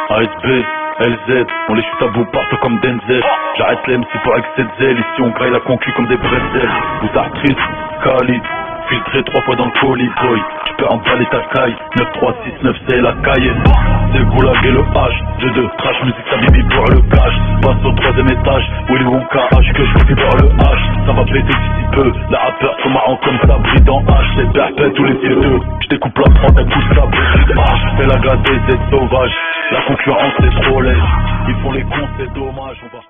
ASB, LZ, on les chute à bout partout comme Denzel. J'arrête les MC pour excès de zèle, ici on graille la concu comme des bretzels. Vous artrices, Khalid, filtré 3 fois dans le colis boy. Tu peux emballer ta caille, 9369 c'est la caille. C'est le goulag et le H, G2, trash musique, ça bibi pour le cash. Passe au 3ème étage, Willy Wonka H, que je confie voir le H. Ça va péter d'ici peu, la rappeur sont marrant comme ça brille dans H. C'est perpète tous les yeux, je découpe la prendre, un coup de sabre. Je fais la gâtée, c'est sauvage, la concurrence c'est trop laid. Ils font les cons, c'est dommage, on va...